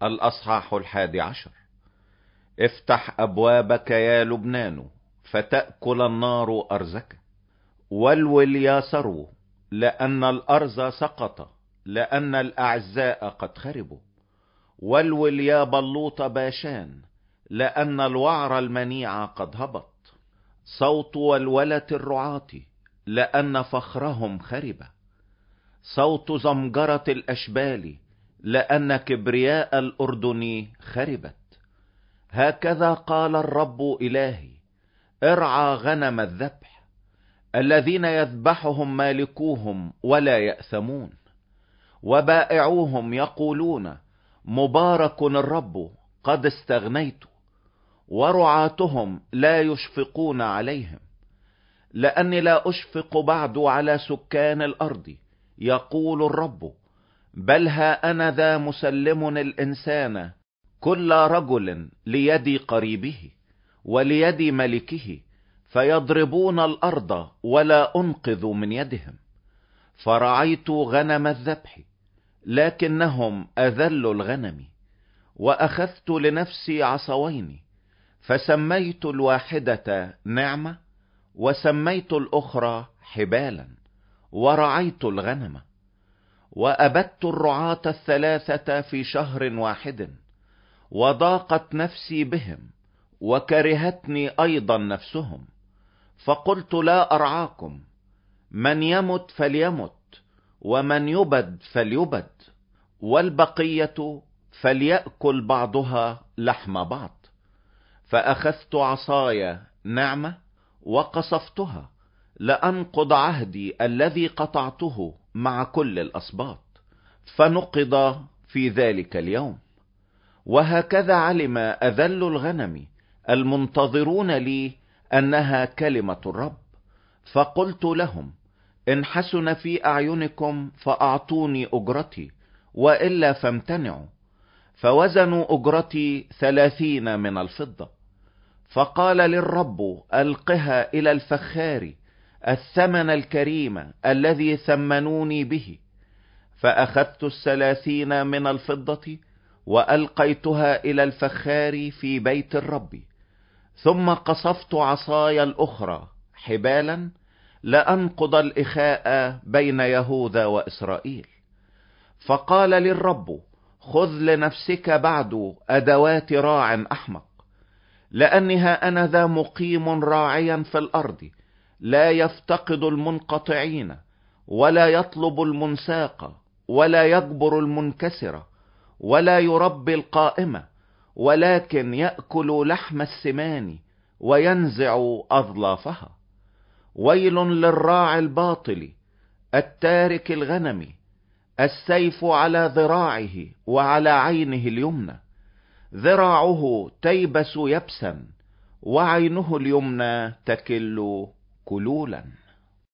الأصحاح 11. افتح أبوابك يا لبنان فتأكل النار أرزك. ولول يا ثرو، لأن الأرز سقط، لأن الأعزاء قد خربوا. ولول يا بلوط باشان، لأن الوعر المنيع قد هبط. صوت ولولة الرعاة، لأن فخرهم خرب. صوت زمجرة الأشبال، لأن كبرياء الأردن خربت. هكذا قال الرب إلهي: ارعى غنم الذبح، الذين يذبحهم مالكوهم ولا يأثمون، وبائعوهم يقولون: مبارك الرب، قد استغنيت. ورعاتهم لا يشفقون عليهم، لأني لا أشفق بعد على سكان الأرض، يقول الرب. بل ها أنا ذا مسلم الإنسان كل رجل ليد قريبه وليد ملكه، فيضربون الأرض ولا أنقذ من يدهم. فرعيت غنم الذبح، لكنهم أذلوا الغنم. وأخذت لنفسي عصوين، فسميت الواحدة نعمة، وسميت الأخرى حبالا، ورعيت الغنم. وأبدت الرعاة الثلاثة في شهر واحد، وضاقت نفسي بهم، وكرهتني أيضا نفسهم. فقلت: لا أرعاكم، من يمت فليمت، ومن يبد فليبد، والبقية فليأكل بعضها لحم بعض. فأخذت عصاي نعمة وقصفتها، لأنقض عهدي الذي قطعته مع كل الأسباط، فنقض في ذلك اليوم. وهكذا علم أذل الغنم المنتظرون لي أنها كلمة الرب. فقلت لهم: إن حسن في أعينكم فأعطوني أجرتي، وإلا فامتنعوا. فوزنوا أجرتي 30 من الفضة. فقال للرب: ألقها إلى الفخار الثمن الكريم الذي ثمنوني به. فأخذت 30 من الفضة، وألقيتها إلى الفخار في بيت الرب. ثم قصفت عصاي الأخرى حبالا، لأنقض الإخاء بين يهوذا وإسرائيل. فقال للرب: خذ لنفسك بعد أدوات راع أحمق، لأنها أنا ذا مقيم راعيا في الأرض، لا يفتقد المنقطعين، ولا يطلب المنساق، ولا يجبر المنكسرة، ولا يربي القائمة، ولكن يأكل لحم السمان وينزع أظلافها. ويل للراعي الباطل التارك الغنم، السيف على ذراعه وعلى عينه اليمنى. ذراعه تيبس يبسا، وعينه اليمنى تكل كلولا.